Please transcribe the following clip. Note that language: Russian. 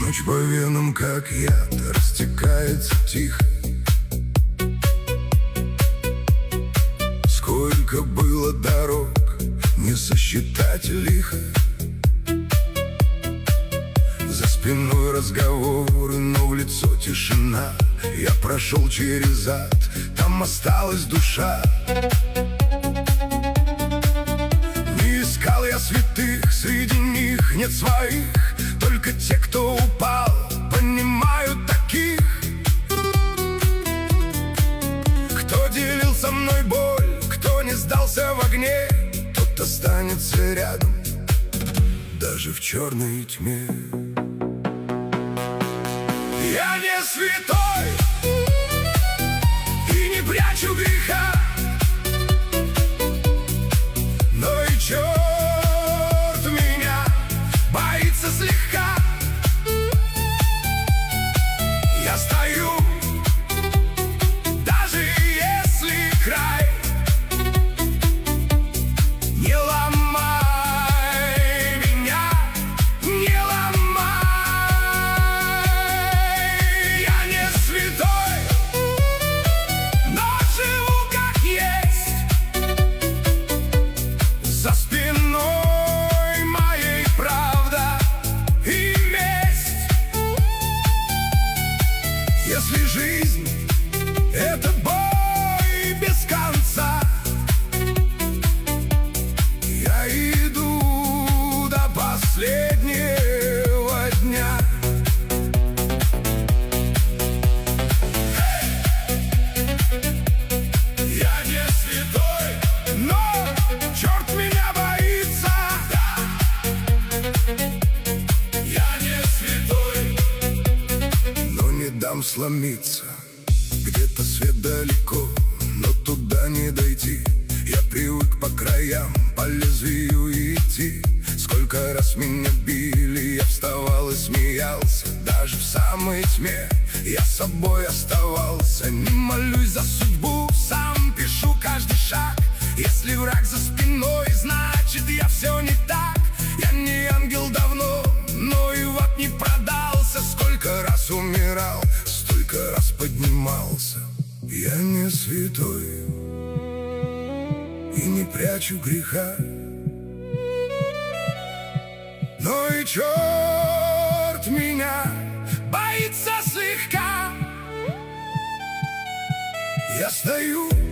Ночь по венам, как яд, растекается тихо. Сколько было дорог, не сосчитать лихо. За спиной разговоры, но в лицо тишина. Я прошел через ад, там осталась душа. Не искал я святых, среди них нет своих. Только те, кто упал, понимают таких. Кто делил со мной боль, кто не сдался в огне, тот останется рядом, даже в черной тьме. Я не святой и не прячу греха, но и черт меня боится слегка. Я стою, даже если край. Не ломай меня, не ломай. Я не святой, но живу как есть. За спиной моей правда и месть. Если жизнь — это бой без конца, я иду до последнего дня. Я не святой, но черт меня боится. Я не святой, но не дам сломиться. Где-то свет далеко, но туда не дойти. Я привык по краям, по лезвию идти. Сколько раз меня били, я вставал и смеялся. Даже в самой тьме я собой оставался. Не молюсь за судьбу, сам пишу каждый шаг. Если враг за спиной, значит я все не так. Я не ангел давно, но и в ад не продался. Сколько раз умирал, столько раз поднимался. Я не святой и не прячу греха, но и черт меня боится слегка. Я стою,